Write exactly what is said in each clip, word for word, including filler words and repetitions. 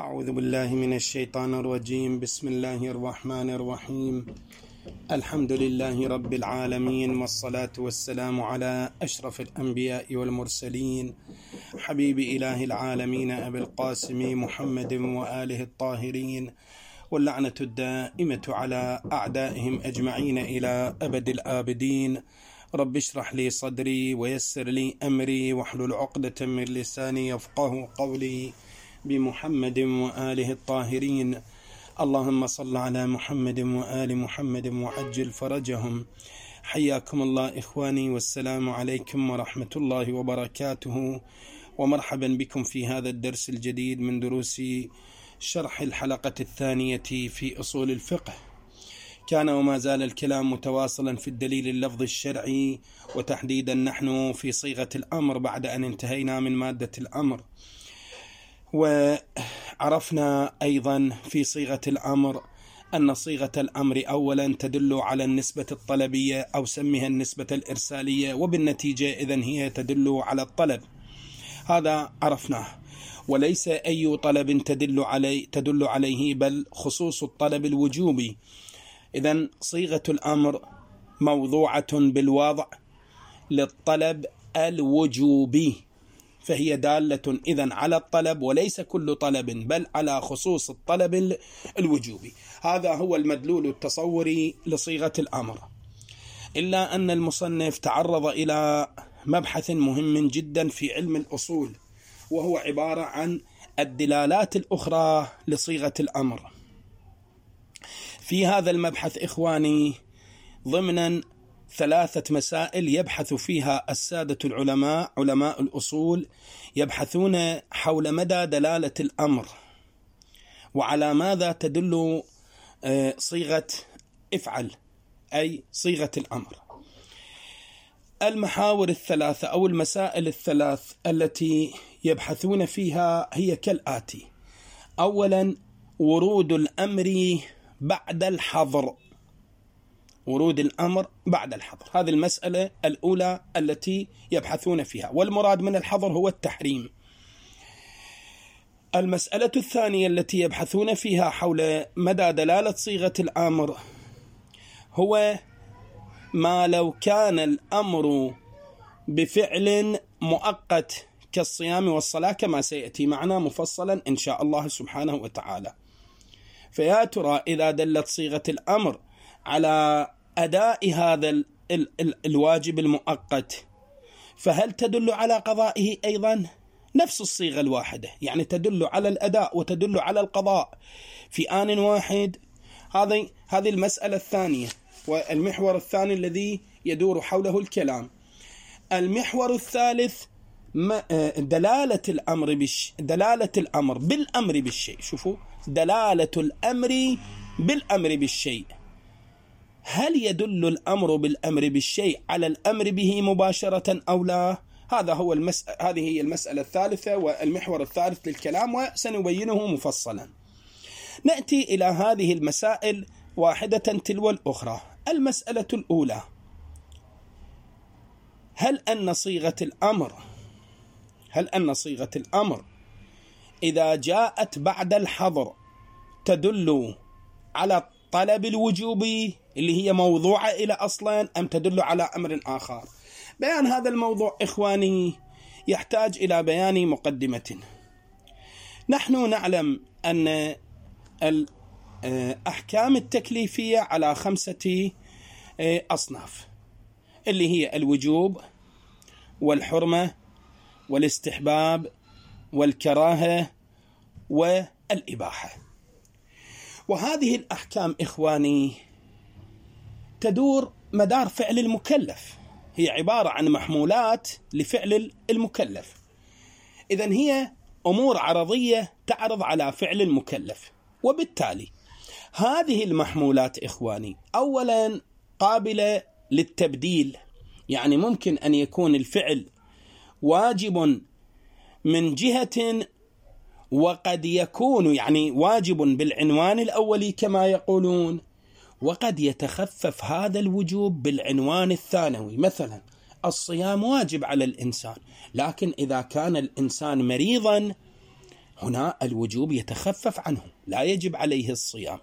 أعوذ بالله من الشيطان الرجيم. بسم الله الرحمن الرحيم. الحمد لله رب العالمين، والصلاة والسلام على أشرف الأنبياء والمرسلين، حبيب إله العالمين أبي القاسم محمد وآله الطاهرين، واللعنة الدائمة على أعدائهم أجمعين إلى أبد الآبدين. رب اشرح لي صدري ويسر لي أمري واحلل عقدة من لساني يفقه قولي، بمحمد وآله الطاهرين. اللهم صل على محمد وآل محمد وعجل فرجهم. حياكم الله إخواني، والسلام عليكم ورحمة الله وبركاته، ومرحبا بكم في هذا الدرس الجديد من دروس شرح الحلقة الثانية في أصول الفقه. كان وما زال الكلام متواصلا في الدليل اللفظي الشرعي، وتحديدا نحن في صيغة الأمر بعد أن انتهينا من مادة الأمر، وعرفنا أيضا في صيغة الأمر أن صيغة الأمر أولا تدل على النسبة الطلبية أو سميها النسبة الإرسالية، وبالنتيجة إذن هي تدل على الطلب. هذا عرفناه، وليس أي طلب تدل عليه تدل عليه بل خصوص الطلب الوجوبي. إذن صيغة الأمر موضوعة بالوضع للطلب الوجوبي، فهي دالة إذن على الطلب، وليس كل طلب بل على خصوص الطلب الوجوبي. هذا هو المدلول التصوري لصيغة الأمر. إلا أن المصنف تعرض إلى مبحث مهم جدا في علم الأصول، وهو عبارة عن الدلالات الأخرى لصيغة الأمر. في هذا المبحث إخواني ضمنا ثلاثة مسائل يبحث فيها السادة العلماء علماء الأصول، يبحثون حول مدى دلالة الأمر، وعلى ماذا تدل صيغة افعل أي صيغة الأمر. المحاور الثلاثة أو المسائل الثلاث التي يبحثون فيها هي كالآتي: أولا ورود الأمر بعد الحظر، ورود الأمر بعد الحظر، هذه المسألة الأولى التي يبحثون فيها، والمراد من الحظر هو التحريم. المسألة الثانية التي يبحثون فيها حول مدى دلالة صيغة الأمر هو ما لو كان الأمر بفعل مؤقت كالصيام والصلاة، كما سيأتي معنا مفصلا إن شاء الله سبحانه وتعالى. فيا ترى إذا دلت صيغة الأمر على أداء هذا ال ال ال الواجب المؤقت، فهل تدل على قضائه أيضا؟ نفس الصيغة الواحدة، يعني تدل على الأداء وتدل على القضاء في آن واحد. هذه هذه المسألة الثانية والمحور الثاني الذي يدور حوله الكلام. المحور الثالث دلالة الأمر بالش... دلالة الأمر بالأمر بالشيء. شوفوا، دلالة الأمر بالأمر بالشيء، هل يدل الأمر بالأمر بالشيء على الأمر به مباشرة أو لا؟ هذا هو المس... هذه هي المسألة الثالثة والمحور الثالث للكلام، وسنبينه مفصلا. نأتي إلى هذه المسائل واحدة تلو الأخرى. المسألة الأولى: هل أن صيغة الأمر هل أن صيغة الأمر إذا جاءت بعد الحظر تدل على الطلب الوجوبي اللي هي موضوعة إلى أصلا، أم تدل على أمر آخر؟ بيان هذا الموضوع إخواني يحتاج إلى بيان مقدمة. نحن نعلم أن الأحكام التكليفية على خمسة أصناف، اللي هي الوجوب والحرمة والاستحباب والكراهة والإباحة. وهذه الأحكام إخواني تدور مدار فعل المكلف، هي عبارة عن محمولات لفعل المكلف. إذن هي أمور عرضية تعرض على فعل المكلف، وبالتالي هذه المحمولات إخواني أولا قابلة للتبديل، يعني ممكن أن يكون الفعل واجب من جهة، وقد يكون يعني واجب بالعنوان الأولي كما يقولون، وقد يتخفف هذا الوجوب بالعنوان الثانوي. مثلا الصيام واجب على الإنسان، لكن إذا كان الإنسان مريضا هنا الوجوب يتخفف عنه، لا يجب عليه الصيام.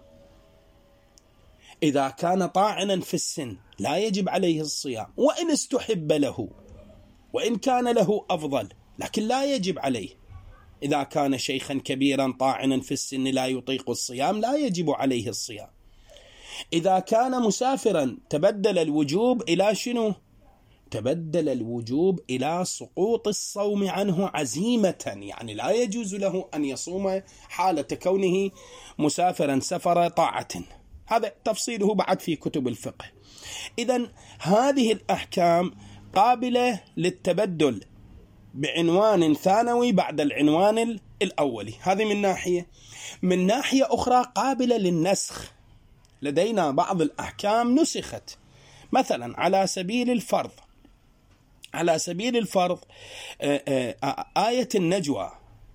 إذا كان طاعنا في السن لا يجب عليه الصيام، وإن استحب له وإن كان له أفضل، لكن لا يجب عليه. إذا كان شيخا كبيرا طاعنا في السن لا يطيق الصيام لا يجب عليه الصيام. إذا كان مسافرا تبدل الوجوب إلى شنو؟ تبدل الوجوب إلى سقوط الصوم عنه عزيمة، يعني لا يجوز له أن يصوم حالة كونه مسافرا سفر طاعة. هذا تفصيله بعد في كتب الفقه. إذن هذه الأحكام قابلة للتبدل بعنوان ثانوي بعد العنوان الأولي، هذه من ناحية. من ناحية أخرى قابلة للنسخ، لدينا بعض الأحكام نسخت، مثلا على سبيل الفرض على سبيل الفرض آية النجوى،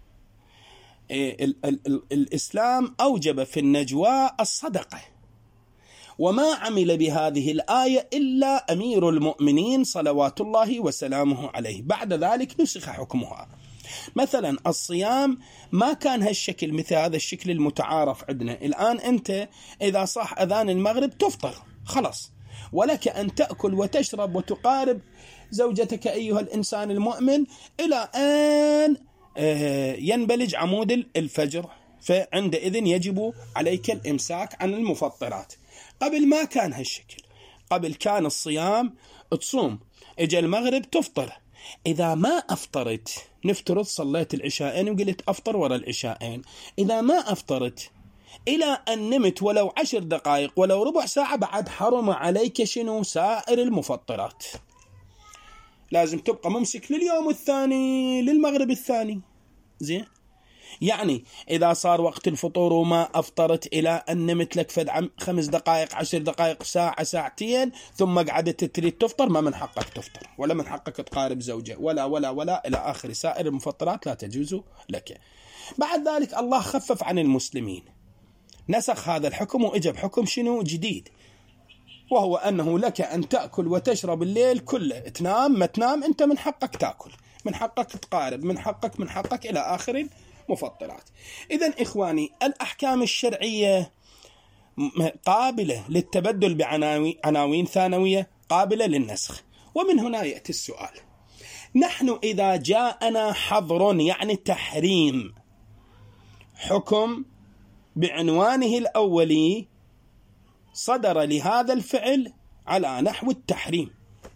الإسلام أوجب في النجوى الصدقة، وما عمل بهذه الآية إلا أمير المؤمنين صلوات الله وسلامه عليه، بعد ذلك نسخ حكمها. مثلا الصيام ما كان هالشكل، مثل هذا الشكل المتعارف عندنا الآن. أنت إذا صاح أذان المغرب تفطر خلاص، ولك أن تأكل وتشرب وتقارب زوجتك أيها الإنسان المؤمن إلى أن ينبلج عمود الفجر، فعندئذ يجب عليك الإمساك عن المفطرات. قبل ما كان هالشكل، قبل كان الصيام تصوم، إجا المغرب تفطر. إذا ما أفطرت، نفترض صليت العشاءين وقلت أفطر وراء العشاءين، إذا ما أفطرت إلى أن نمت ولو عشر دقائق ولو ربع ساعة، بعد حرم عليك شنو؟ سائر المفطرات. لازم تبقى ممسك لليوم الثاني، للمغرب الثاني. زين، يعني إذا صار وقت الفطور وما أفطرت إلى أن نمت لك فد خمس دقائق عشر دقائق ساعة ساعتين ثم قعدت تريد تفطر، ما من حقك تفطر، ولا من حقك تقارب زوجة، ولا ولا ولا إلى آخر. سائر المفطرات لا تجوز لك. بعد ذلك الله خفف عن المسلمين، نسخ هذا الحكم وإجب حكم شنو جديد، وهو أنه لك أن تأكل وتشرب الليل كله، تنام ما تنام أنت من حقك تأكل، من حقك تقارب، من حقك من حقك إلى آخر مفطرات. إذن إخواني، الأحكام الشرعية قابلة للتبدل بعناوين ثانوية، قابلة للنسخ. ومن هنا يأتي السؤال: نحن إذا جاءنا حظر يعني تحريم حكم بعنوانه الأولي صدر لهذا الفعل على نحو التحريم،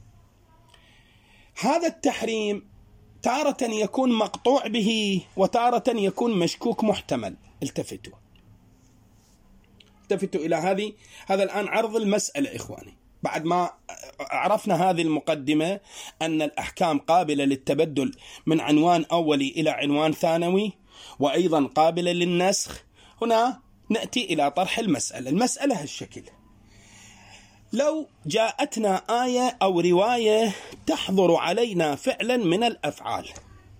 هذا التحريم تارة يكون مقطوع به وتارة يكون مشكوك محتمل. التفتوا التفتوا إلى هذه هذا الآن عرض المسألة إخواني. بعد ما عرفنا هذه المقدمة أن الأحكام قابلة للتبدل من عنوان أولي إلى عنوان ثانوي، وأيضا قابلة للنسخ، هنا نأتي إلى طرح المسألة. المسألة هالشكل: لو جاءتنا آية أو رواية تحظر علينا فعلا من الأفعال،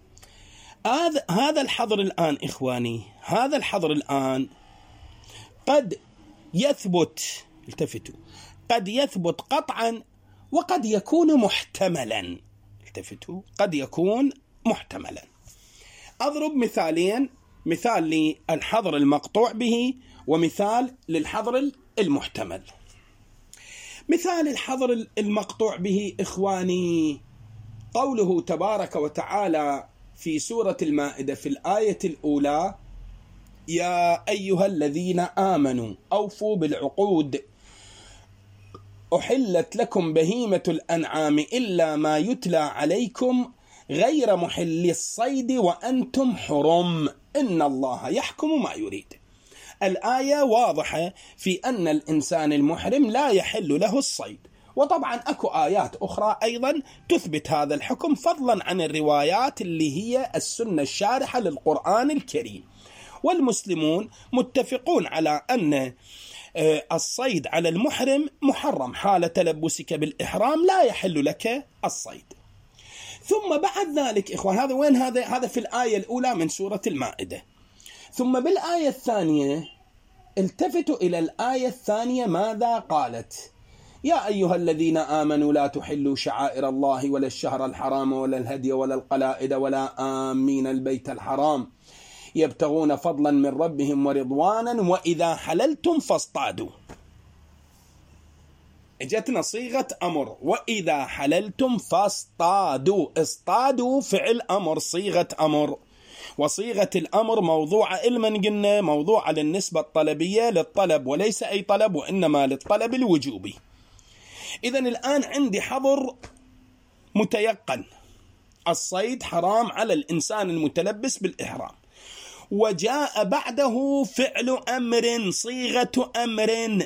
هذا الحظر الآن إخواني، هذا الحظر الآن قد يثبت، التفتوا، قد يثبت قطعا وقد يكون محتملا. التفتوا، قد يكون محتملا. أضرب مثالين، مثال للحظر المقطوع به ومثال للحظر المحتمل. مثال الحظر المقطوع به إخواني قوله تبارك وتعالى في سورة المائدة في الآية الأولى: يا أيها الذين آمنوا أوفوا بالعقود أحلت لكم بهيمة الأنعام إلا ما يتلى عليكم غير محل الصيد وأنتم حرم إن الله يحكم ما يريد. الآية واضحة في أن الإنسان المحرم لا يحل له الصيد، وطبعا أكو آيات أخرى أيضا تثبت هذا الحكم، فضلا عن الروايات اللي هي السنة الشارحة للقرآن الكريم. والمسلمون متفقون على أن الصيد على المحرم محرم، حال تلبسك بالإحرام لا يحل لك الصيد. ثم بعد ذلك إخوان، هذا وين؟ هذا هذا في الآية الأولى من سورة المائدة. ثم بالآية الثانية التفتوا إلى الآية الثانية ماذا قالت: يا أيها الذين آمنوا لا تحلوا شعائر الله ولا الشهر الحرام ولا الهدي ولا القلائد ولا آمين البيت الحرام يبتغون فضلا من ربهم ورضوانا وإذا حللتم فاصطادوا. اجتنا صيغة أمر، وإذا حللتم فاصطادوا. اصطادوا فعل أمر، صيغة أمر، وصيغة الأمر موضوعة علما قلنا موضوعة للنسبة الطلبية للطلب، وليس أي طلب وإنما للطلب الوجوبي. إذن الآن عندي حظر متيقن، الصيد حرام على الإنسان المتلبس بالإحرام، وجاء بعده فعل أمر، صيغة أمر،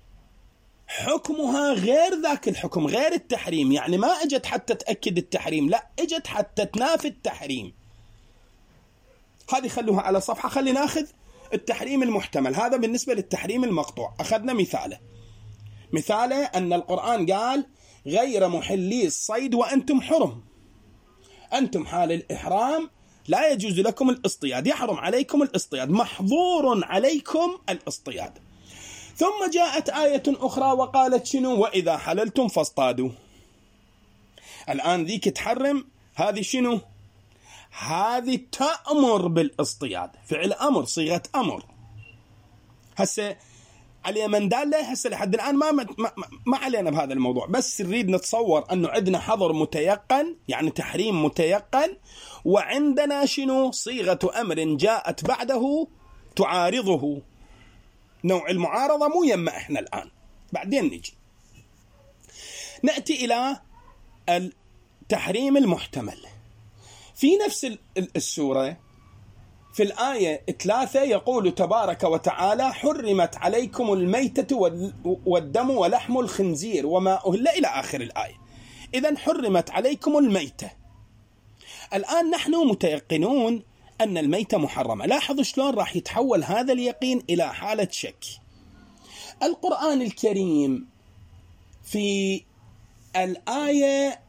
حكمها غير ذاك الحكم، غير التحريم، يعني ما اجت حتى تأكد التحريم، لا اجت حتى تنافي التحريم. هذه خلوها على صفحة. خلي ناخذ التحريم المحتمل، هذا بالنسبة للتحريم المقطوع. أخذنا مثاله، مثاله أن القرآن قال غير محلي الصيد وأنتم حرم، أنتم حال الإحرام لا يجوز لكم الاصطياد، يحرم عليكم الاصطياد، محظور عليكم الاصطياد. ثم جاءت آية أخرى وقالت شنو؟ وإذا حللتم فاصطادوا. الآن ذيك تحرم، هذه شنو؟ هذه تأمر بالاصطياد، فعل أمر، صيغة أمر. هسه على من دالة، هسه لحد الآن ما, ما, ما علينا بهذا الموضوع، بس نريد نتصور أنه عندنا حظر متيقن، يعني تحريم متيقن، وعندنا شنو؟ صيغة أمر جاءت بعده تعارضه. نوع المعارضة مو يما إحنا الآن، بعدين نجي نأتي إلى التحريم المحتمل. في نفس السورة في الآية ثلاثة يقول تبارك وتعالى حرمت عليكم الميتة والدم ولحم الخنزير وما أهل إلى آخر الآية. إذن حرمت عليكم الميتة. الآن نحن متيقنون أن الميتة محرمة. لاحظوا شلون راح يتحول هذا اليقين إلى حالة شك. القرآن الكريم في الآية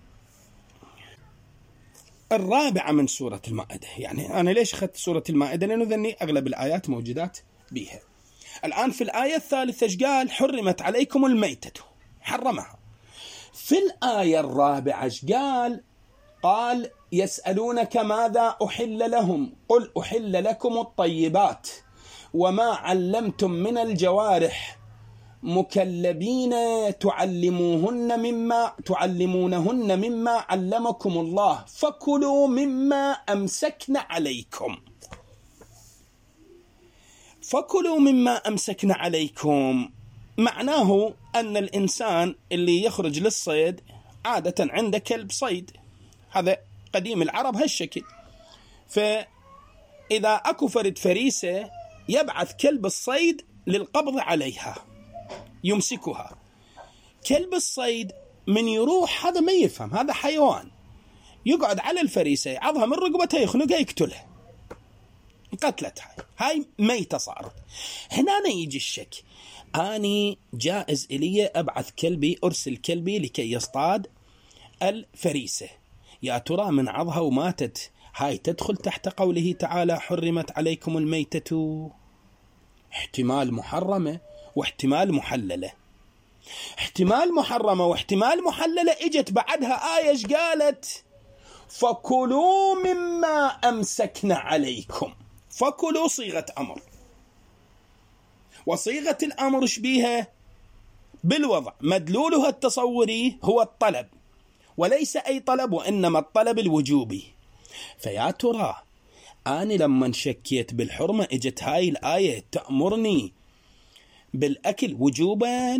الرابعة من سورة المائدة، يعني أنا ليش أخذت سورة المائدة؟ لأنه ذني أغلب الآيات موجودات بها. الآن في الآية الثالثة قال حرمت عليكم الميتة، حرمها. في الآية الرابعة قال قال يسألونك ماذا أحل لهم قل أحل لكم الطيبات وما علمتم من الجوارح مكلبين تعلموهن مما تعلمونهن مما علمكم الله فكلوا مما أمسكن عليكم. فكلوا مما أمسكن عليكم معناه أن الإنسان اللي يخرج للصيد عادة عنده كلب صيد، هذا قديم العرب هالشكل، فإذا أكو فرد فريسة يبعث كلب الصيد للقبض عليها يمسكها. كلب الصيد من يروح هذا ما يفهم، هذا حيوان، يقعد على الفريسة يعضها من رقبتها يخنقها يقتلها، قتلتها، هاي ميتة صارت. هنا يجي الشك، أني جائز إلي أبعث كلبي أرسل كلبي لكي يصطاد الفريسة، يا ترى من عضها وماتت هاي تدخل تحت قوله تعالى حرمت عليكم الميتة؟ احتمال محرمة واحتمال محللة. احتمال محرمة واحتمال محللة اجت بعدها آية قالت فكلوا مما أمسكنا عليكم. فكلوا صيغة أمر، وصيغة الأمر شبيها بالوضع مدلولها التصوري هو الطلب، وليس أي طلب وإنما الطلب الوجوبي. فيا ترى أنا لما شكيت بالحرمة اجت هاي الآية تأمرني بالأكل وجوبا.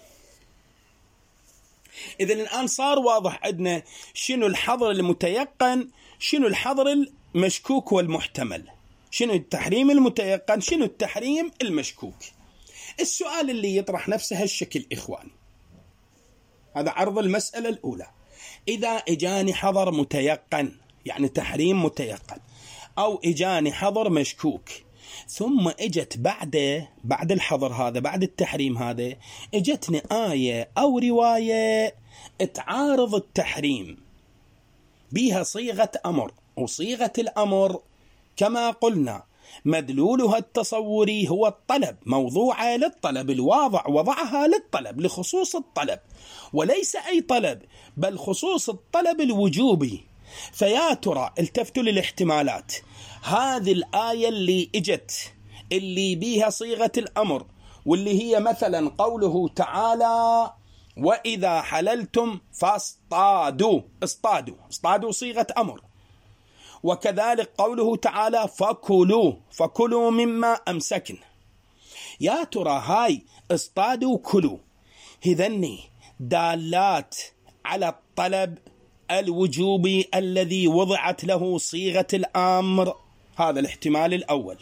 إذن الآن صار واضح عندنا شنو الحظر المتيقن، شنو الحظر المشكوك والمحتمل، شنو التحريم المتيقن، شنو التحريم المشكوك. السؤال اللي يطرح نفسه هالشكل إخواني، هذا عرض المسألة الأولى. إذا إجاني حظر متيقن يعني تحريم متيقن، أو إجاني حظر مشكوك، ثم اجت بعد بعد الحظر هذا بعد التحريم هذا اجتني آية أو رواية تعارض التحريم بها صيغة أمر، وصيغة الأمر كما قلنا مدلولها التصوري هو الطلب، موضوعة للطلب، الواضع وضعها للطلب لخصوص الطلب، وليس أي طلب بل خصوص الطلب الوجوبي. فيا ترى التفتوا للاحتمالات، هذه الآية اللي اجت اللي بيها صيغة الأمر، واللي هي مثلا قوله تعالى وإذا حللتم فاصطادوا، اصطادوا، اصطادوا صيغة أمر. وكذلك قوله تعالى فكلوا، فكلوا مما أمسكن. يا ترى هاي اصطادوا كلوا هذني دالات على الطلب الوجوبي الذي وضعت له صيغة الأمر؟ هذا الاحتمال الأول.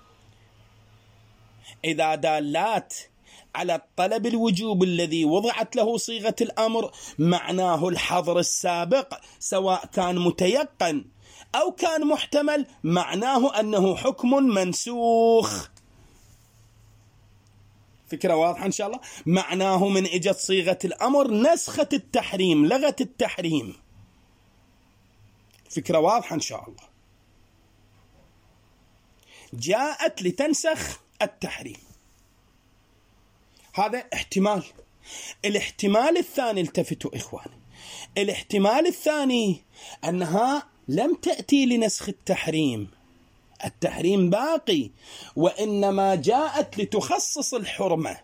إذا دالات على الطلب الوجوب الذي وضعت له صيغة الأمر، معناه الحظر السابق سواء كان متيقن أو كان محتمل، معناه أنه حكم منسوخ. فكرة واضحة إن شاء الله؟ معناه من إجت صيغة الأمر نسخت التحريم، لغت التحريم. فكرة واضحة إن شاء الله؟ جاءت لتنسخ التحريم. هذا احتمال. الاحتمال الثاني، التفتوا إخواني، الاحتمال الثاني أنها لم تأتي لنسخ التحريم، التحريم باقي، وإنما جاءت لتخصص الحرمة.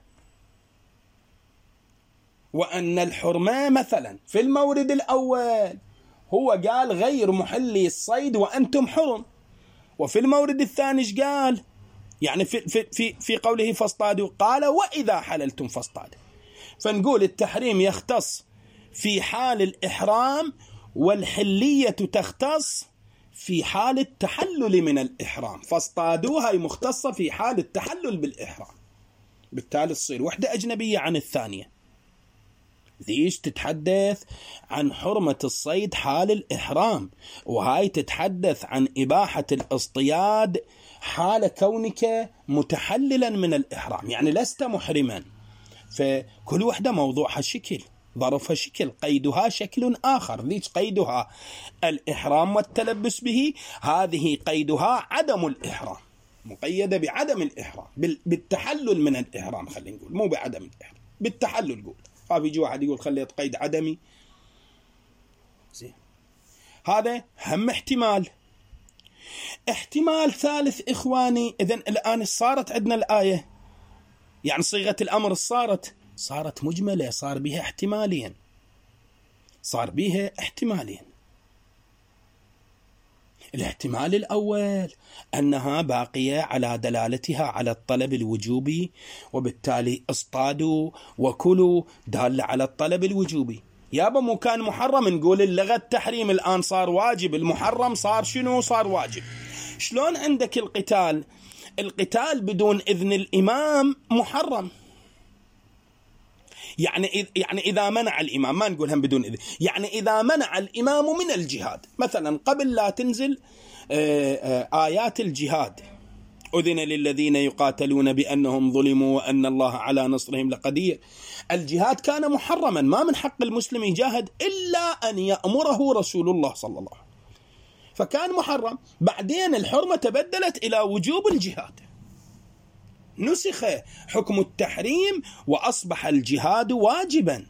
وأن الحرمة مثلا في المورد الأول هو قال غير محلي الصيد وأنتم حرم، وفي المورد الثاني ايش قال؟ يعني في في في في قوله فاصطادوا قال وإذا حللتم فاصطادوا. فنقول التحريم يختص في حال الإحرام، والحلية تختص في حال التحلل من الإحرام. فاصطادوها هي مختصة في حال التحلل بالإحرام، بالتالي تصير وحدة أجنبية عن الثانية. ذيش تتحدث عن حرمة الصيد حال الإحرام، وهاي تتحدث عن إباحة الاصطياد حال كونك متحللا من الإحرام، يعني لست محرما. فكل وحدة موضوعها شكل، ظرفها شكل، قيدها شكل آخر. ذيك قيدها الإحرام والتلبس به، هذه قيدها عدم الإحرام، مقيدة بعدم الإحرام، بالتحلل من الإحرام. خلينا نقول مو بعدم الإحرام، بالتحلل. قول في يجي واحد يقول خليت قيد عدمي زين. هذا هم احتمال. احتمال ثالث إخواني، إذن الآن صارت عندنا الآية، يعني صيغة الأمر صارت صارت مجملة، صار بها احتمالين، صار بها احتمالين. الاحتمال الأول أنها باقية على دلالتها على الطلب الوجوبي، وبالتالي اصطادوا وكلوا دالة على الطلب الوجوبي. يابا مو كان محرم، نقول اللغة التحريم الآن صار واجب، المحرم صار شنو؟ صار واجب. شلون عندك القتال؟ القتال بدون إذن الإمام محرم. يعني يعني إذا منع الإمام، ما نقول هم بدون إذن، يعني إذا منع الإمام من الجهاد، مثلا قبل لا تنزل آيات الجهاد، أذن للذين يقاتلون بأنهم ظلموا وأن الله على نصرهم لقدير. الجهاد كان محرما، ما من حق المسلم يجاهد إلا أن يأمره رسول الله صلى الله عليه وسلم، فكان محرم. بعدين الحرمة تبدلت إلى وجوب الجهاد، نسخ حكم التحريم وأصبح الجهاد واجبا.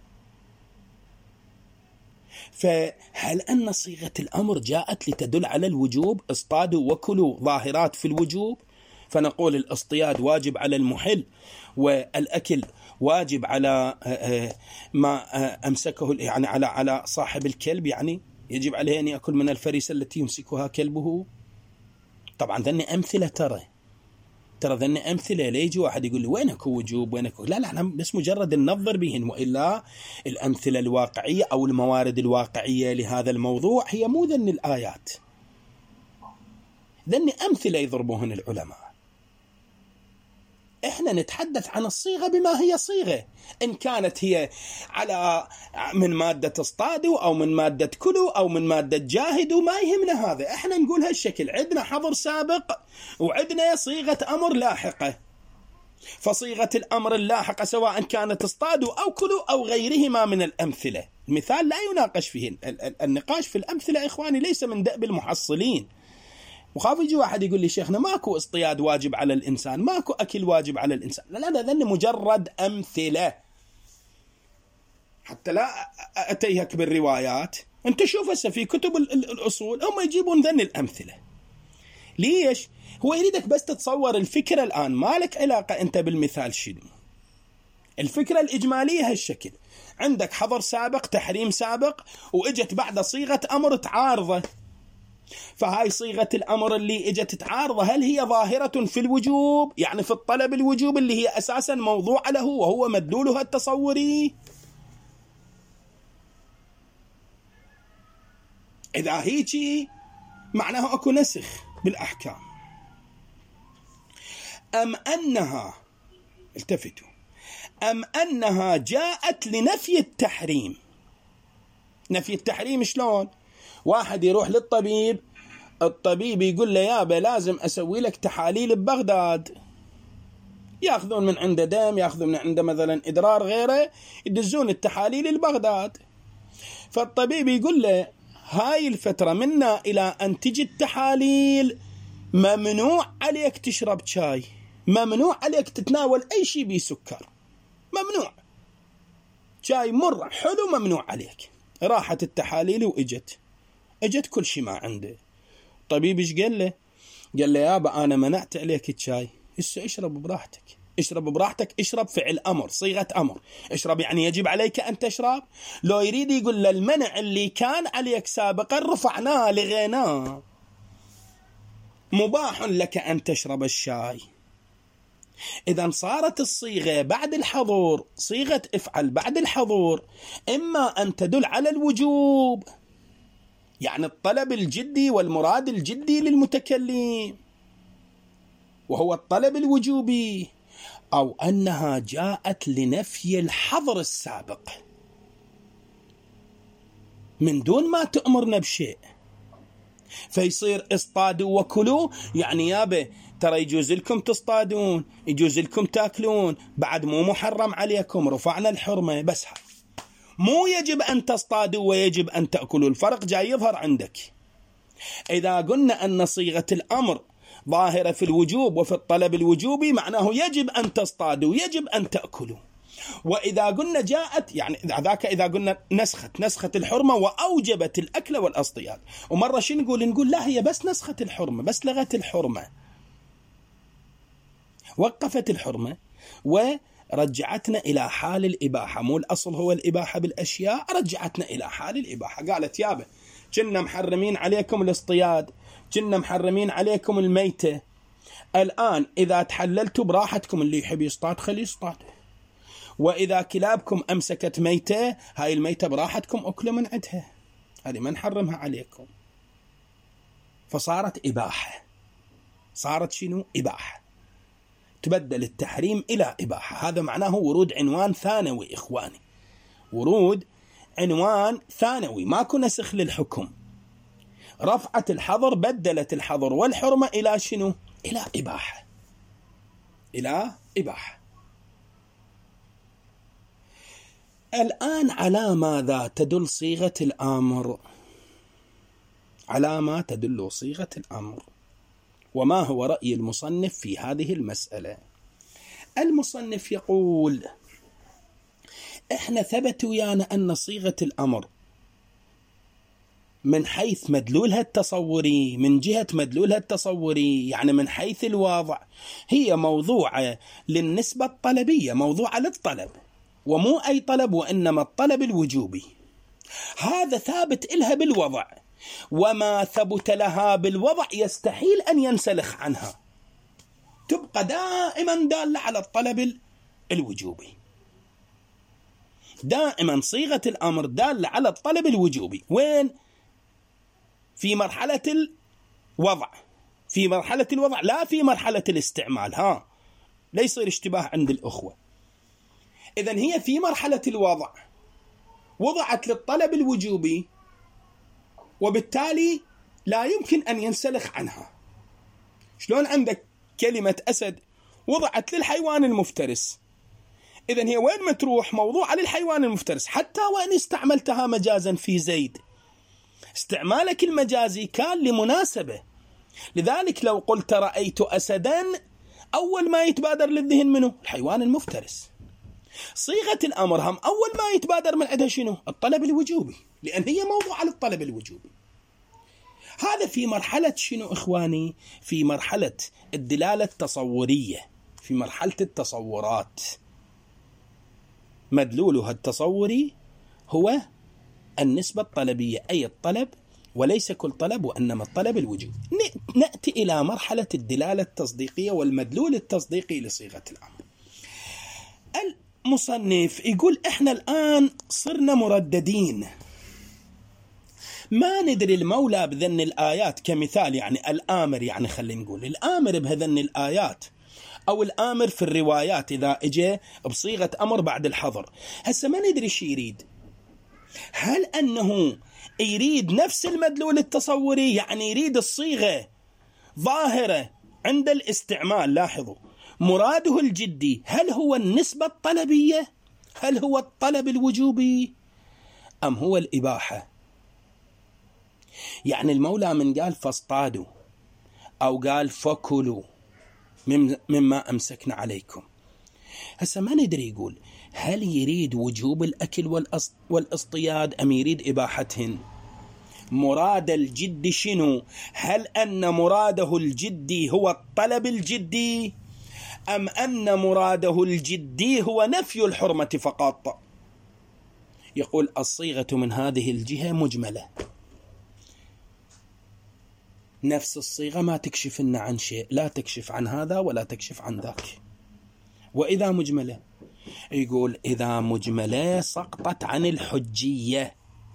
فهل أن صيغة الأمر جاءت لتدل على الوجوب؟ اصطادوا وكلوا ظاهرات في الوجوب، فنقول الاصطياد واجب على المحل، والأكل واجب على ما أمسكه، يعني على على صاحب الكلب، يعني يجب عليه أن يأكل من الفريسة التي يمسكها كلبه. طبعا ذني أمثلة، ترى ترى ذني أمثلة. ليجي واحد يقول لي وينك وجوب وينك؟ لا لا، بس مجرد النظر بهن، وإلا الأمثلة الواقعية أو الموارد الواقعية لهذا الموضوع هي مو ذن الآيات، ذني أمثلة يضربوهن العلماء. إحنا نتحدث عن الصيغة بما هي صيغة، إن كانت هي على من مادة اصطادوا أو من مادة كلوا أو من مادة جاهدوا، ما يهمنا هذا. إحنا نقول هالشكل، عندنا حظر سابق وعندنا صيغة أمر لاحقة. فصيغة الأمر اللاحقة سواء كانت اصطادوا أو كلوا أو غيرهما من الأمثلة، المثال لا يناقش فيه. النقاش في الأمثلة إخواني ليس من دأب المحصلين. وخاف يجي واحد يقول لي شيخنا ماكو اصطياد واجب على الإنسان، ماكو أكل واجب على الإنسان. لا لا، ذن مجرد أمثلة، حتى لا أتيهك بالروايات أنت شوف هسه في كتب الأصول هم يجيبون ذن الأمثلة. ليش؟ هو يريدك بس تتصور الفكرة الآن، ما لك علاقة أنت بالمثال شنو. الفكرة الإجمالية هالشكل، عندك حظر سابق، تحريم سابق، وإجت بعد صيغة أمر تعارضه. فهاي صيغة الأمر اللي إجت تعارضه هل هي ظاهرة في الوجوب، يعني في الطلب الوجوب اللي هي أساسا موضوع له وهو مدلولها التصوري؟ إذا هيجي معناه أكو نسخ بالأحكام. أم أنها، التفتوا، أم أنها جاءت لنفي التحريم. نفي التحريم شلون؟ واحد يروح للطبيب، الطبيب يقول له يابا لازم أسوي لك تحاليل ببغداد، يأخذون من عنده دم، يأخذون من عنده مثلا إدرار غيره، يدزون التحاليل لبغداد. فالطبيب يقول له هاي الفترة منا إلى أن تجي التحاليل ممنوع عليك تشرب شاي، ممنوع عليك تتناول أي شيء بسكر، ممنوع. شاي مر حلو ممنوع عليك. راحت التحاليل وإجت إجت كل شيء ما عنده. طبيب إيش قال له؟ قال له يابا أنا منعت عليك الشاي، هسه اشرب براحتك، اشرب براحتك، اشرب فعل أمر، صيغة أمر، اشرب يعني يجب عليك أن تشرب. لو يريد يقول له المنع اللي كان عليك سابقا رفعناه لغيناه، مباح لك أن تشرب الشاي. إذا صارت الصيغة بعد الحظور صيغة افعل بعد الحظور، إما أن تدل على الوجوب، يعني الطلب الجدي والمراد الجدي للمتكلم وهو الطلب الوجوبي، أو أنها جاءت لنفي الحظر السابق من دون ما تأمرنا بشيء. فيصير اصطادوا وكلوا، يعني يابا ترى يجوز لكم تصطادون، يجوز لكم تاكلون، بعد مو محرم عليكم، رفعنا الحرمة، بس هاي مو يجب أن تصطادوا ويجب أن تأكلوا. الفرق جاي يظهر عندك. إذا قلنا أن صيغة الأمر ظاهرة في الوجوب وفي الطلب الوجوبي معناه يجب أن تصطادوا، يجب أن تأكلوا. وإذا قلنا جاءت، يعني ذاك إذا قلنا نسخت نسخة الحرمة وأوجبت الأكل والاصطياد. ومرة شو نقول؟ نقول لا هي بس نسخة الحرمة، بس لغت الحرمة، وقفت الحرمة ورجعتنا إلى حال الإباحة. مو الأصل هو الإباحة بالأشياء، رجعتنا إلى حال الإباحة. قالت يابا كنا محرمين عليكم الاصطياد، كنا محرمين عليكم الميتة، الآن إذا تحللتوا براحتكم، اللي يحب يصطاد خلي يصطاد، وإذا كلابكم أمسكت ميتة، هاي الميتة براحتكم أكلوا من عندها، هذه ما نحرمها عليكم. فصارت إباحة، صارت شنو؟ إباحة، تبدل التحريم إلى إباحة. هذا معناه ورود عنوان ثانوي إخواني، ورود عنوان ثانوي، ماكو نسخ للحكم. رفعت الحظر، بدلت الحظر والحرمة إلى شنو؟ إلى إباحة، إلى إباحة. الآن على ماذا تدل صيغة الأمر؟ على ما تدل صيغة الأمر؟ وما هو رأي المصنف في هذه المسألة؟ المصنف يقول إحنا ثبت ويانا أن صيغة الأمر من حيث مدلولها التصوري، من جهة مدلولها التصوري يعني من حيث الوضع، هي موضوعة للنسبة الطلبية، موضوعة للطلب، ومو أي طلب وإنما الطلب الوجوبي. هذا ثابت إلها بالوضع، وما ثبت لها بالوضع يستحيل أن ينسلخ عنها، تبقى دائما دالة على الطلب الوجوبي. دائما صيغة الأمر دالة على الطلب الوجوبي. وين؟ في مرحلة الوضع، في مرحلة الوضع لا في مرحلة الاستعمال. ها لا يصير اشتباه عند الأخوة. إذن هي في مرحلة الوضع وضعت للطلب الوجوبي، وبالتالي لا يمكن أن ينسلخ عنها. شلون عندك كلمة أسد وضعت للحيوان المفترس، إذن هي وين ما تروح موضوعة للحيوان المفترس، حتى وإن استعملتها مجازا في زيد، استعمالك المجازي كان لمناسبة. لذلك لو قلت رأيت أسدا، أول ما يتبادر للذهن منه الحيوان المفترس. صيغة الأمر هم أول ما يتبادر من عندها شنو؟ الطلب الوجوبي، لأن هي موضوع على الطلب الوجوبي. هذا في مرحلة شنو إخواني؟ في مرحلة الدلالة التصورية، في مرحلة التصورات. مدلولها التصوري هو النسبة الطلبية، أي الطلب وليس كل طلب وإنما الطلب الوجوبي. نأتي إلى مرحلة الدلالة التصديقية والمدلول التصديقي لصيغة الأمر. المصنف يقول إحنا الآن صرنا مرددين، ما ندري المولى بذن الآيات كمثال، يعني الآمر، يعني خلينا نقول الآمر بهذن الآيات أو الآمر في الروايات إذا إجا بصيغة أمر بعد الحظر، هسه ما ندري شي يريد. هل أنه يريد نفس المدلول التصوري، يعني يريد الصيغة ظاهرة عند الاستعمال، لاحظوا مراده الجدي، هل هو النسبة الطلبية، هل هو الطلب الوجوبي، أم هو الإباحة؟ يعني المولى من قال فاصطادوا أو قال فكلوا مما أمسكنا عليكم، هسه ما ندري يقول هل يريد وجوب الأكل والاصطياد أم يريد إباحتهن. مراد الجد شنو؟ هل أن مراده الجدي هو الطلب الجدي أم أن مراده الجدي هو نفي الحرمة فقط؟ يقول الصيغة من هذه الجهة مجملة، نفس الصيغة ما تكشف لنا عن شيء، لا تكشف عن هذا ولا تكشف عن ذاك. وإذا مجملة، يقول إذا مجملة سقطت عن الحجية.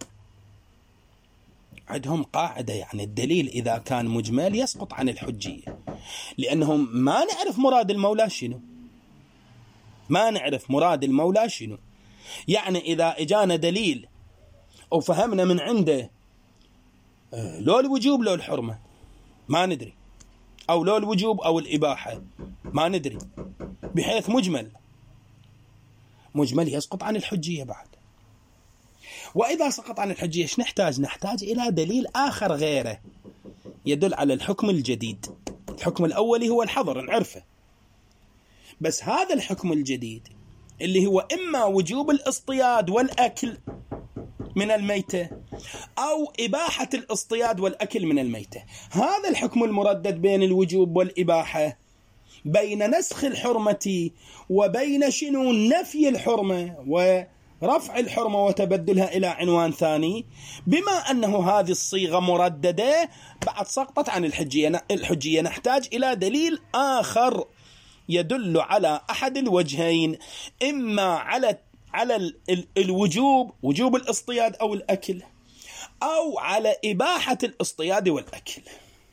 عندهم قاعدة، يعني الدليل إذا كان مجمل يسقط عن الحجية، لأنهم ما نعرف مراد المولى شنو، ما نعرف مراد المولى شنو. يعني إذا إجانا دليل وفهمنا من عنده لو الوجوب لو الحرمة ما ندري، أو لو الوجوب أو الإباحة ما ندري، بحيث مجمل مجمل يسقط عن الحجية بعد. وإذا سقط عن الحجية ايش نحتاج؟ نحتاج إلى دليل آخر غيره يدل على الحكم الجديد. الحكم الأولي هو الحظر نعرفه، بس هذا الحكم الجديد اللي هو إما وجوب الاصطياد والأكل من الميتة أو إباحة الاصطياد والأكل من الميتة، هذا الحكم المردد بين الوجوب والإباحة، بين نسخ الحرمة وبين شنو نفي الحرمة ورفع الحرمة وتبدلها إلى عنوان ثاني. بما أنه هذه الصيغة مرددة بعد سقطت عن الحجية الحجية نحتاج إلى دليل آخر يدل على أحد الوجهين، إما على على الوجوب، وجوب الاصطياد أو الأكل، أو على إباحة الاصطياد والأكل.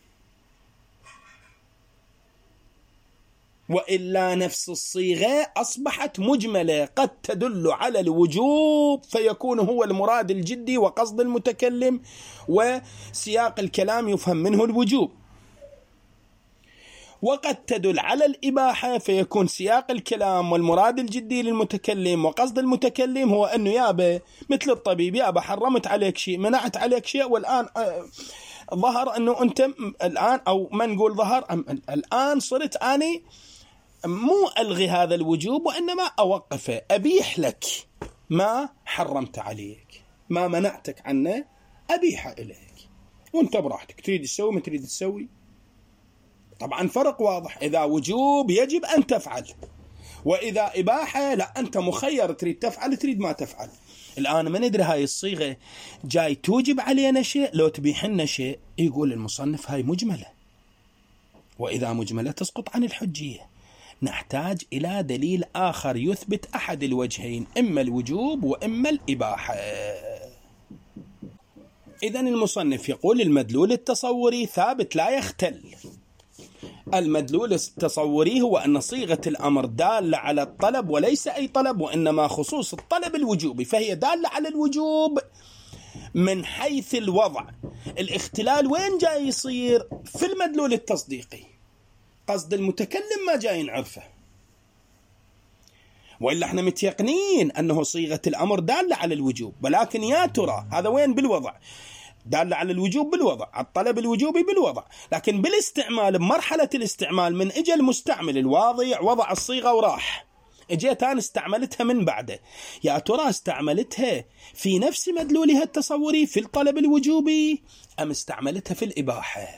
وإلا نفس الصيغة أصبحت مجملة قد تدل على الوجوب فيكون هو المراد الجدي وقصد المتكلم، وسياق الكلام يفهم منه الوجوب، وقد تدل على الإباحة فيكون سياق الكلام والمراد الجدي للمتكلم وقصد المتكلم هو أنه يابا مثل الطبيب، يابا حرمت عليك شيء، منعت عليك شيء، والآن ظهر أنه أنت الآن، أو ما نقول ظهر، الآن صرت أنا مو ألغي هذا الوجوب وإنما أوقفه، أبيح لك ما حرمت عليك، ما منعتك عنه أبيح إليك، وانت براحتك تريد تسوي ما تريد تسوي. طبعا فرق واضح، إذا وجوب يجب أن تفعل، وإذا إباحة لا أنت مخير، تريد تفعل تريد ما تفعل. الآن ما ندري هاي الصيغة جاي توجب علينا شيء لو تبيح لنا شيء. يقول المصنف هاي مجملة، وإذا مجملة تسقط عن الحجية، نحتاج إلى دليل آخر يثبت أحد الوجهين، إما الوجوب وإما الإباحة. إذن المصنف يقول المدلول التصوري ثابت لا يختل. المدلول التصوري هو أن صيغة الأمر دالة على الطلب وليس أي طلب، وإنما خصوص الطلب الوجوبي، فهي دالة على الوجوب من حيث الوضع. الاختلال وين جاي يصير؟ في المدلول التصديقي، قصد المتكلم ما جاي نعرفه، وإلا احنا متيقنين أنه صيغة الأمر دالة على الوجوب، ولكن يا ترى هذا وين بالوضع؟ دالة على الوجوب بالوضع، الطلب الوجوبي بالوضع، لكن بالاستعمال بمرحلة الاستعمال من اجى المستعمل الواضع وضع الصيغة وراح، اجيت أنا استعملتها من بعده، يا ترى استعملتها في نفس مدلولها التصوري في الطلب الوجوبي أم استعملتها في الإباحة؟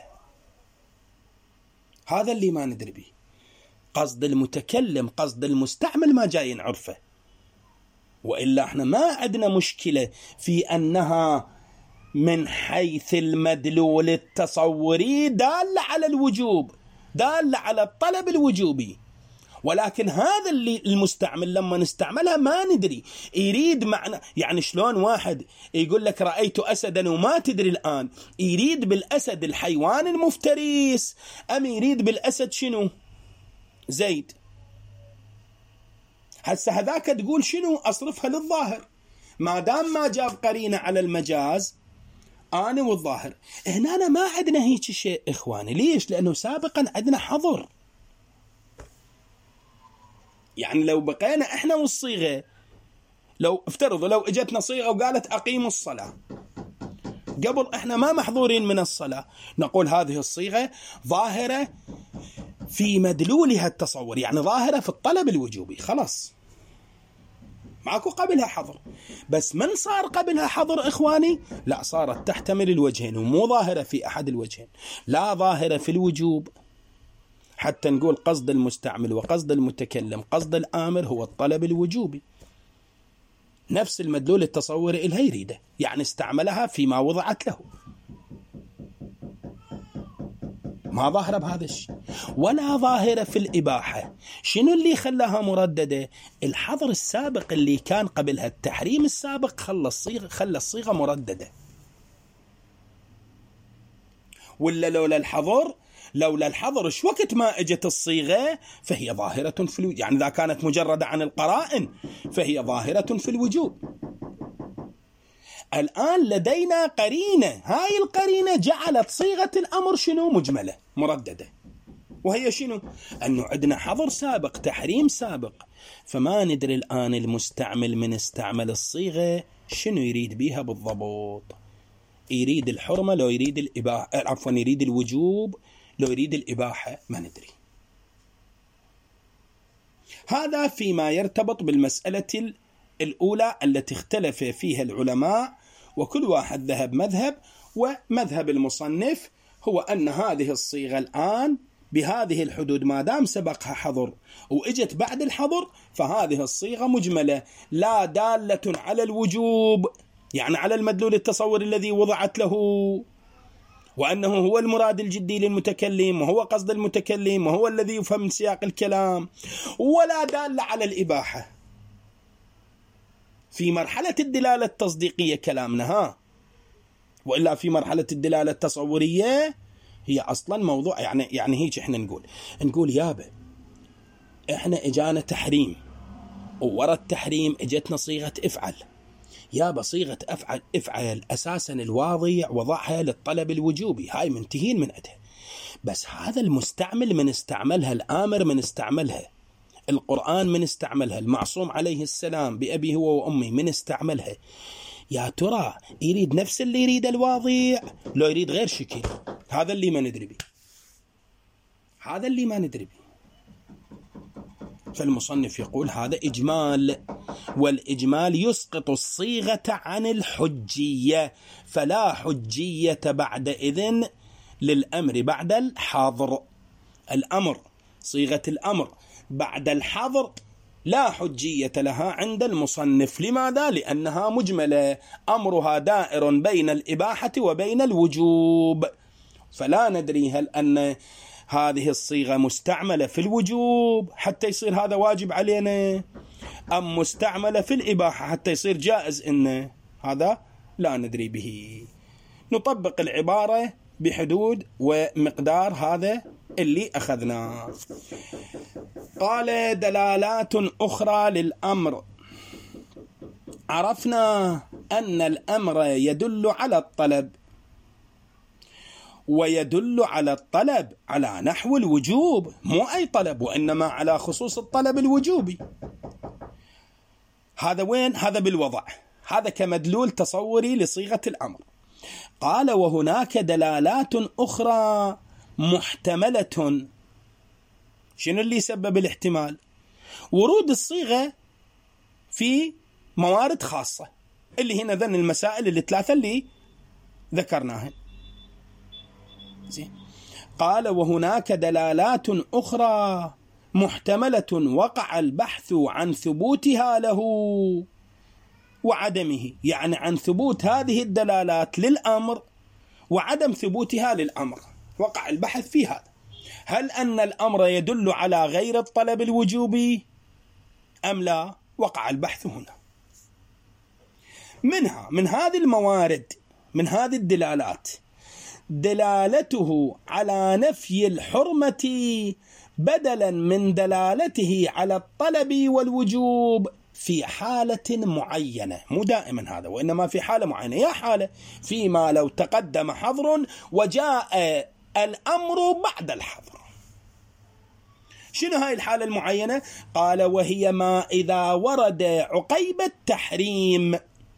هذا اللي ما ندري به. قصد المتكلم قصد المستعمل ما جاي نعرفه، وإلا احنا ما عندنا مشكلة في أنها من حيث المدلول التصوري دالة على الوجوب، دالة على الطلب الوجوبي، ولكن هذا اللي المستعمل لما نستعملها ما ندري يريد معنى. يعني شلون واحد يقول لك رأيت أسدا وما تدري الآن يريد بالأسد الحيوان المفترس أم يريد بالأسد شنو؟ زيد. هسه هذاك تقول شنو؟ أصرفها للظاهر، ما دام ما جاب قرينة على المجاز أنا والظاهر. هنا أنا ما عندنا هيك شيء إخواني. ليش؟ لأنه سابقا عندنا حظر. يعني لو بقينا إحنا والصيغة، لو افترضوا لو اجتنا صيغة وقالت أقيموا الصلاة، قبل إحنا ما محظورين من الصلاة، نقول هذه الصيغة ظاهرة في مدلولها التصور، يعني ظاهرة في الطلب الوجوبي، خلاص معكو قبلها حظر. بس من صار قبلها حظر إخواني؟ لا، صارت تحتمل الوجهين ومو ظاهرة في أحد الوجهين، لا ظاهرة في الوجوب حتى نقول قصد المستعمل وقصد المتكلم قصد الآمر هو الطلب الوجوبي، نفس المدلول التصوري إلها يريده، يعني استعملها فيما وضعت له، ما ظاهرة بهذا الشيء. ولا ظاهرة في الإباحة. شنو اللي خلاها مرددة؟ الحظر السابق اللي كان قبلها، التحريم السابق خلى الصيغة خلى الصيغة مرددة. ولا لولا الحظر لولا الحظر شو وقت ما اجت الصيغة فهي ظاهرة في الوجوب، يعني إذا كانت مجردة عن القرائن فهي ظاهرة في الوجوب. الآن لدينا قرينة، هاي القرينة جعلت صيغة الأمر شنو؟ مجملة مرددة. وهي شنو؟ أنه عندنا حظر سابق، تحريم سابق، فما ندري الآن المستعمل من استعمل الصيغة شنو يريد بيها بالضبط. يريد الحرمة لو يريد الإباحة، عفوا يريد الوجوب لو يريد الإباحة، ما ندري. هذا فيما يرتبط بالمسألة الأولى التي اختلف فيها العلماء، وكل واحد ذهب مذهب. ومذهب المصنف هو أن هذه الصيغة الآن بهذه الحدود ما دام سبقها حظر وإجت بعد الحظر فهذه الصيغة مجملة لا دالة على الوجوب، يعني على المدلول التصوري الذي وضعت له، وأنه هو المراد الجدي للمتكلم وهو قصد المتكلم وهو الذي يفهم من سياق الكلام، ولا دالة على الإباحة. في مرحلة الدلالة التصديقية كلامنا ها، وإلا في مرحلة الدلالة التصورية هي أصلا موضوع. يعني يعني هيك إحنا نقول نقول يابا إحنا إجانا تحريم، وورا التحريم إجتنا صيغة افعل. يابا صيغة افعل افعل أساسا الواضع وضعها للطلب الوجوبي، هاي منتهين من عندها. بس هذا المستعمل من استعملها، الآمر من استعملها، القرآن من استعملها، المعصوم عليه السلام بأبيه هو وأمي من استعملها. يا ترى يريد نفس اللي يريد الواضع لو يريد غير شكل؟ هذا اللي ما ندري به، هذا اللي ما ندري به. فالمصنف يقول هذا إجمال، والإجمال يسقط الصيغة عن الحجية، فلا حجية بعد إذن للأمر بعد الحظر. الأمر صيغة الأمر بعد الحظر لا حجية لها عند المصنف. لماذا؟ لأنها مجملة، أمرها دائر بين الإباحة وبين الوجوب، فلا ندري هل أن هذه الصيغة مستعملة في الوجوب حتى يصير هذا واجب علينا، أم مستعملة في الإباحة حتى يصير جائز إنه، هذا لا ندري به. نطبق العبارة بحدود ومقدار هذا اللي أخذناه. قال دلالات أخرى للأمر. عرفنا أن الأمر يدل على الطلب، ويدل على الطلب على نحو الوجوب، مو أي طلب، وإنما على خصوص الطلب الوجوبي. هذا وين؟ هذا بالوضع، هذا كمدلول تصوري لصيغة الأمر. قال وهناك دلالات أخرى محتملة. شنو اللي سبب الاحتمال؟ ورود الصيغة في موارد خاصة اللي هنا ذن المسائل الثلاثة اللي ذكرناها. زين. قال وهناك دلالات أخرى محتملة وقع البحث عن ثبوتها له وعدمه، يعني عن ثبوت هذه الدلالات للأمر وعدم ثبوتها للأمر، وقع البحث في هذا. هل أن الأمر يدل على غير الطلب الوجوبي أم لا؟ وقع البحث هنا. منها من هذه الموارد، من هذه الدلالات، دلالته على نفي الحرمة بدلا من دلالته على الطلب والوجوب في حالة معينة، مو دائما هذا، وإنما في حالة معينة. يا حالة فيما لو تقدم حظر وجاء الأمر بعد الحظر. شنو هاي الحالة المعينة؟ قال وهي ما إذا ورد عقيب التحريم.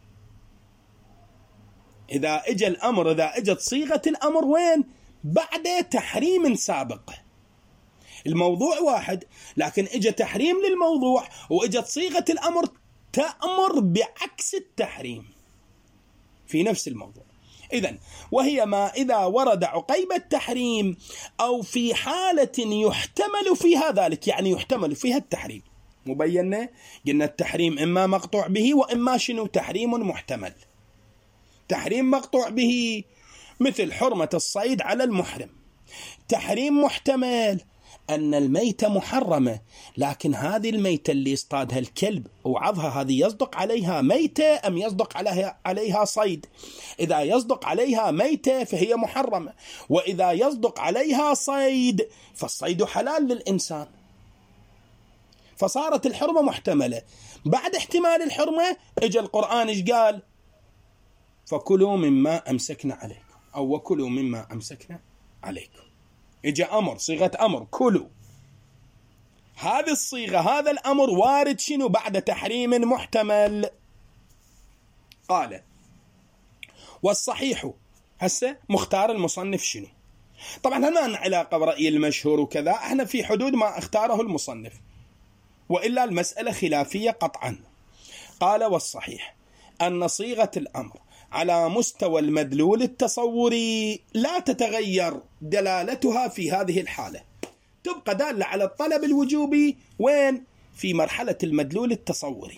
إذا اجى الأمر، إذا اجت صيغة الأمر وين؟ بعد تحريم سابق. الموضوع واحد لكن اجى تحريم للموضوع واجت صيغة الأمر تأمر بعكس التحريم في نفس الموضوع. إذن وهي ما إذا ورد عقيب التحريم أو في حالة يحتمل فيها ذلك، يعني يحتمل فيها التحريم. مبينة قلنا التحريم إما مقطوع به وإما شنو؟ تحريم محتمل. تحريم مقطوع به مثل حرمة الصيد على المحرم. تحريم محتمل أن الميتة محرمة، لكن هذه الميتة اللي يصطادها الكلب وعضها هذه يصدق عليها ميتة أم يصدق عليها عليها صيد؟ إذا يصدق عليها ميتة فهي محرمة، وإذا يصدق عليها صيد فالصيد حلال للإنسان، فصارت الحرمة محتملة. بعد احتمال الحرمة اجى القرآن ايش قال؟ فكلوا مما أمسكنا عليكم، أو وكلوا مما أمسكنا عليكم. اجى أمر، صيغة أمر، كلوا. هذه الصيغة، هذا الأمر وارد شنو؟ بعد تحريم محتمل. قال والصحيح، هسه مختار المصنف شنو؟ طبعا هل ما لنا علاقة برأي المشهور وكذا، احنا في حدود ما اختاره المصنف، وإلا المسألة خلافية قطعا. قال والصحيح أن صيغة الأمر على مستوى المدلول التصوري لا تتغير دلالتها في هذه الحالة، تبقى دالة على الطلب الوجوبي وين؟ في مرحلة المدلول التصوري.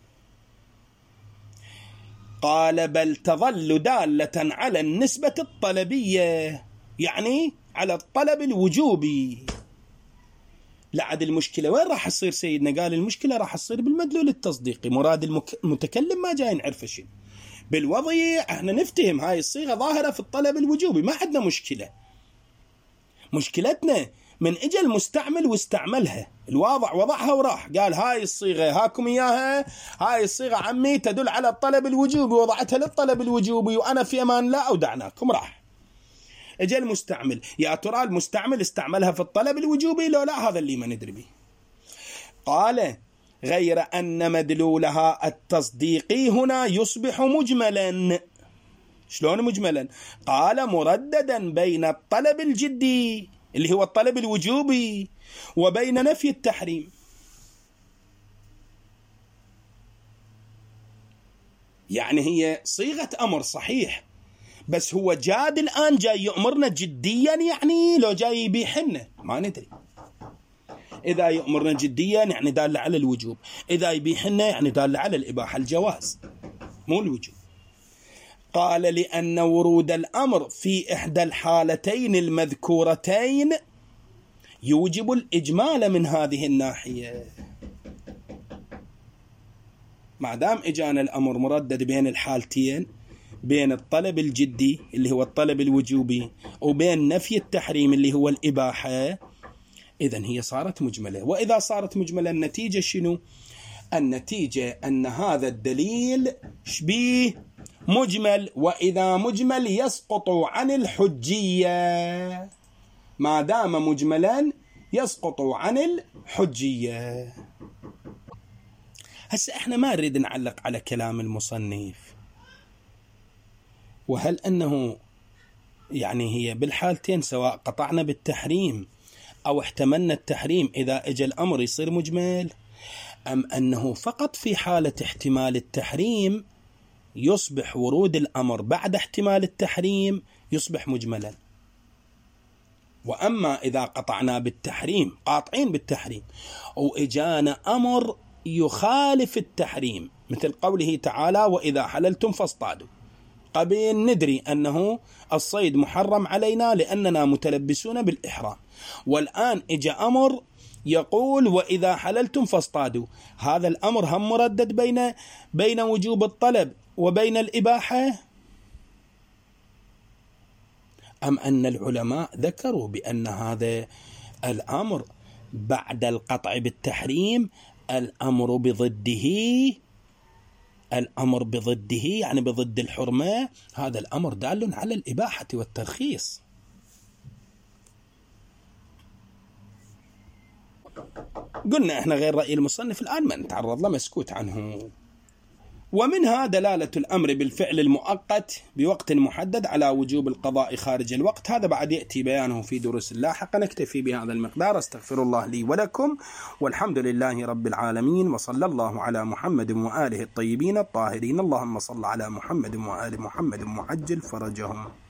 قال بل تظل دالة على النسبة الطلبية، يعني على الطلب الوجوبي. لعد المشكلة وين راح تصير سيدنا؟ قال المشكلة راح تصير بالمدلول التصديقي. مراد المتكلم ما جاي نعرف شيء. بالوضعية احنا نفتهم هاي الصيغة ظاهرة في الطلب الوجوبي، ما عندنا مشكلة. مشكلتنا من اجى المستعمل واستعملها، الواضع وضعها وراح قال هاي الصيغة هاكم اياها، هاي الصيغة عمي تدل على الطلب الوجوبي، وضعتها للطلب الوجوبي وأنا في أمان لا أودعناكم، راح اجى المستعمل. يا ترى المستعمل استعملها في الطلب الوجوبي لو لا؟ هذا اللي ما ندري به. قال غير أن مدلولها التصديقي هنا يصبح مجملا. شلون مجملا؟ قال مرددا بين الطلب الجدي اللي هو الطلب الوجوبي وبين نفي التحريم. يعني هي صيغة أمر صحيح، بس هو جاد الآن جاي يأمرنا جديا، يعني لو جاي يبيحنا ما ندري. إذا يأمرنا جديا يعني دال على الوجوب، إذا يبيحنا يعني دال على الإباحة، الجواز مو الوجوب. قال لأن ورود الأمر في إحدى الحالتين المذكورتين يوجب الإجمال من هذه الناحية. ما دام إجانا الأمر مردد بين الحالتين، بين الطلب الجدي اللي هو الطلب الوجوبي وبين نفي التحريم اللي هو الإباحة، إذن هي صارت مجملة. وإذا صارت مجملة النتيجة شنو؟ النتيجة أن هذا الدليل شبيه مجمل، وإذا مجمل يسقط عن الحجية. ما دام مجملا يسقط عن الحجية. هسه احنا ما نريد نعلق على كلام المصنف، وهل أنه يعني هي بالحالتين سواء قطعنا بالتحريم أو احتملنا التحريم، إذا اجى الأمر يصير مجمل، أم أنه فقط في حالة احتمال التحريم يصبح ورود الأمر بعد احتمال التحريم يصبح مجملا؟ وأما إذا قطعنا بالتحريم، قاطعين بالتحريم، وإجانا أمر يخالف التحريم مثل قوله تعالى وإذا حللتم فاصطادوا، قبل ندري أنه الصيد محرم علينا لأننا متلبسون بالإحرام، والآن إجا أمر يقول وإذا حللتم فاصطادوا، هذا الأمر هم مردد بين بين وجوب الطلب وبين الإباحة، أم أن العلماء ذكروا بأن هذا الأمر بعد القطع بالتحريم الأمر بضده، الأمر بضده يعني بضد الحرمة، هذا الأمر دال على الإباحة والترخيص. قلنا إحنا غير رأي المصنف الآن ما نتعرض له، مسكوت عنه. ومنها دلالة الأمر بالفعل المؤقت بوقت محدد على وجوب القضاء خارج الوقت، هذا بعد يأتي بيانه في دروس لاحقة. نكتفي بهذا المقدار، استغفر الله لي ولكم، والحمد لله رب العالمين، وصلى الله على محمد وآله الطيبين الطاهرين. اللهم صل على محمد وآل محمد وعجل فرجهم.